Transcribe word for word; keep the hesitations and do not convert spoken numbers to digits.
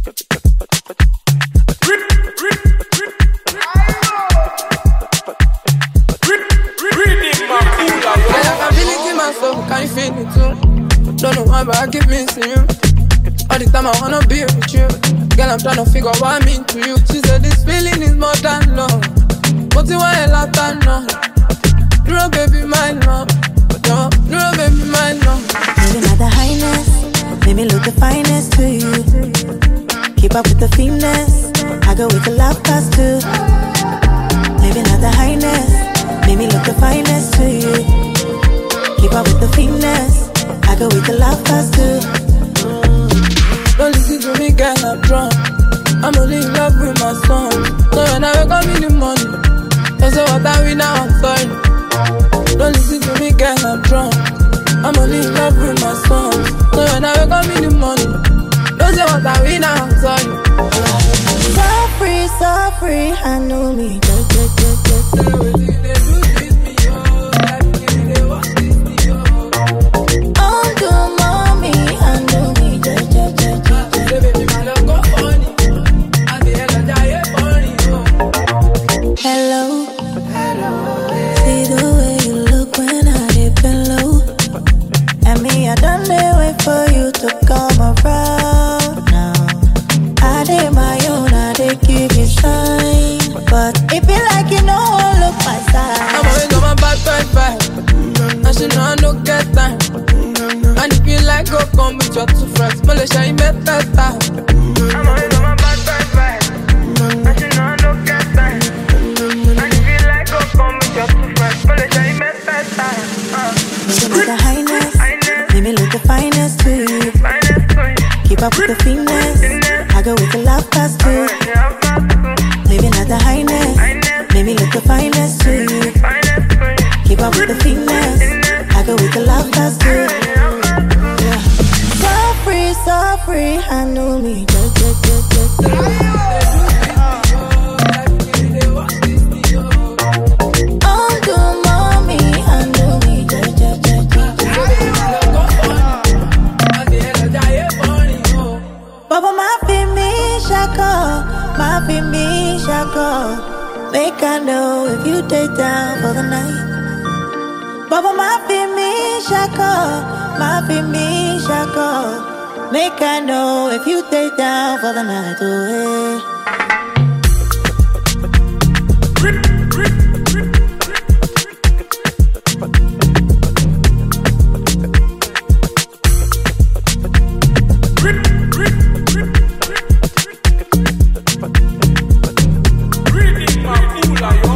Can you feel it too? Don't know why, but I keep missing you. All the time I wanna be with you. Girl, I'm trying to figure what I mean to you. She said this feeling is more than love. But you want a lot of love. Duro, baby, my love. No, Duro, baby, my love. Maybe not the highness, maybe look the finest to you. Keep up with the finesse, I go with the love past too. Maybe not the highness, maybe look the finest to you. Keep up with the finesse, I go with the love past too. Don't listen to me, girl, I'm drunk. I'm only in love with my song. So when I wake up in the morning, don't say what I win now, I'm sorry. Don't listen to me, girl, I'm drunk. I'm only in love with my song. So when I wake up in the morning, don't say what I win now, I'm sorry. So free, so free, I know me. You're too fresh, Malaysia, you met that time. I'm always on my bad, bad, bad. I should know I don't get time. And if you like, go come with your too fresh, Malaysia, you met that time. Maybe not the highness, maybe look the finest to you. Keep up with the finesse, I go with the love past too. Maybe not the highness, maybe look the finest to you. Keep up with the finesse, I go with the love past too. So free, I know me. Oh, do mommy, I know me. Baba, my fi me shako, my fi me shako. Make I know if you take down for the night. Baba, my fi me shako, my fi me shako. Make I know if you take down for the night away. Reading my fool,